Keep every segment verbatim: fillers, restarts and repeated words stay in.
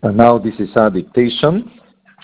And now this is a dictation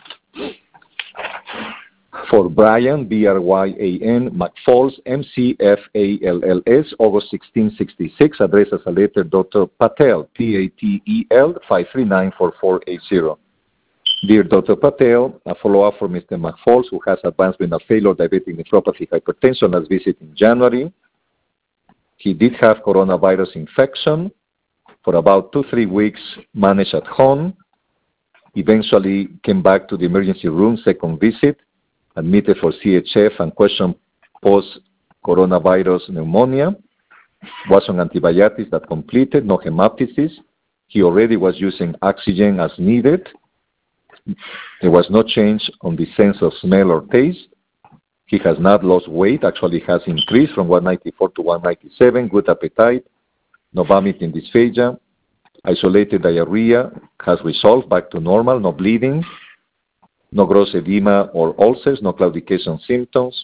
for Brian, B R Y A N, McFalls, M C F A L L S, August sixteen sixty-six, address as a letter Doctor Patel, P A T E L, five three nine four four eight zero. Dear Doctor Patel, a follow-up for Mister McFalls, who has advanced renal failure, diabetic nephropathy, hypertension, last visit in January. He did have coronavirus infection for about two, three weeks, managed at home. Eventually came back to the emergency room, second visit, admitted for C H F and question post-coronavirus pneumonia. Was on antibiotics that completed, no hemoptysis. He already was using oxygen as needed. There was no change on the sense of smell or taste. He has not lost weight, actually has increased from one ninety-four to one ninety-seven, good appetite, no vomiting, dysphagia. Isolated diarrhea has resolved back to normal, no bleeding, no gross edema or ulcers, no claudication symptoms.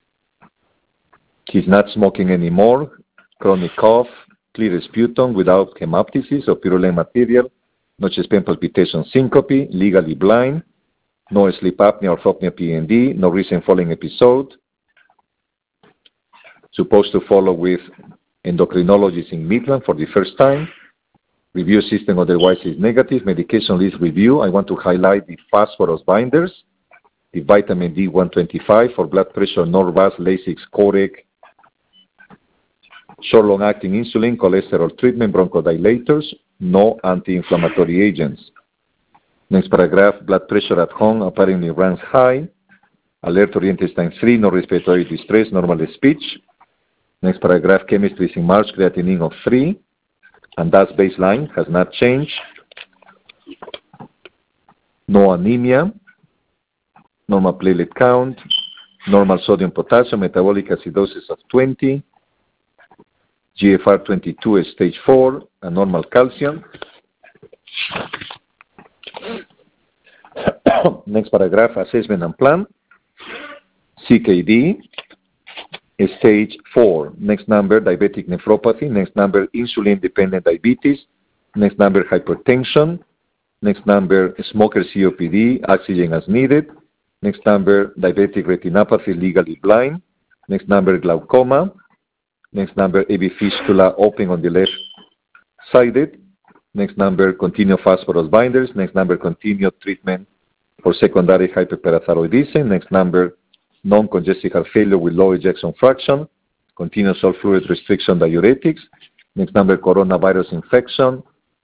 He's not smoking anymore, chronic cough, clear sputum without hemoptysis or purulent material, no chest pain, palpitation, syncope, legally blind, no sleep apnea, orthopnea, P N D, no recent falling episode. Supposed to follow with endocrinologist in Midland for the first time. Review system otherwise is negative. Medication list review. I want to highlight the phosphorus binders, the vitamin D one twenty-five for blood pressure, Norvasc, Lasix, Coreg, short long-acting insulin, cholesterol treatment, bronchodilators, no anti-inflammatory agents. Next paragraph, blood pressure at home apparently runs high. Alert oriented time three, no respiratory distress, normal speech. Next paragraph, chemistry is in March, creatinine of three. And that's baseline, has not changed. No anemia, normal platelet count, normal sodium potassium, metabolic acidosis of twenty, G F R twenty-two is stage four, and normal calcium. Next paragraph, assessment and plan. C K D. Stage four. Next number, diabetic nephropathy. Next number, insulin-dependent diabetes. Next number, hypertension. Next number, smoker C O P D, oxygen as needed. Next number, diabetic retinopathy, legally blind. Next number, glaucoma. Next number, A V fistula, open on the left-sided. Next number, continued phosphorus binders. Next number, continued treatment for secondary hyperparathyroidism. Next number, non-congestive heart failure with low ejection fraction, continuous salt fluid restriction diuretics. Next number, coronavirus infection.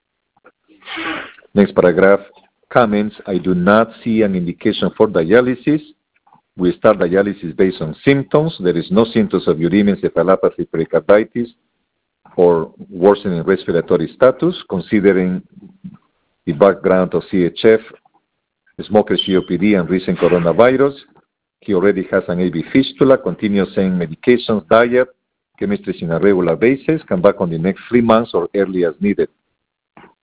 Next paragraph, comments, I do not see an indication for dialysis. We start dialysis based on symptoms. There is no symptoms of uremia, encephalopathy, pericarditis, or worsening respiratory status, considering the background of C H F, smoker C O P D, and recent coronavirus. He already has an A V fistula, continues saying medications, diet, chemistry on a regular basis, come back on the next three months or early as needed.